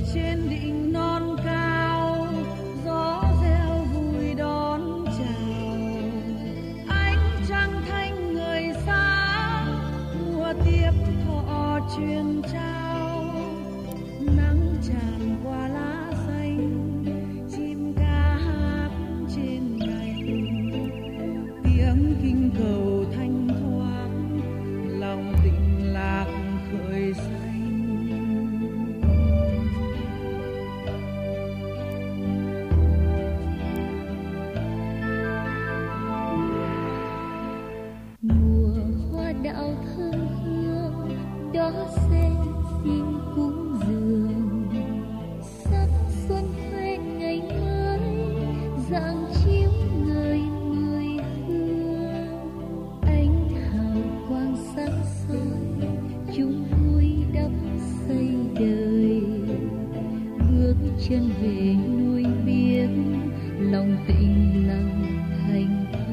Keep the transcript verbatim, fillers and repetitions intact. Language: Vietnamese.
trên đỉnh non cao, gió reo vui đón chào. Ánh trăng thanh người xa, mùa tiếp thọ truyền trao. Nắng tràn qua lá xanh, chim ca hát trên cành. Tiếng kinh cầu thanh thoát, lòng tình lạc khởi xanh. Đạo thơm hương đó sen xin cúng dường, sắc xuân khoe ngày mới rạng chiếu người mười hương. Ánh hào quang sáng soi chúng vui đắp xây đời, bước chân về núi biếc lòng tĩnh lặng thành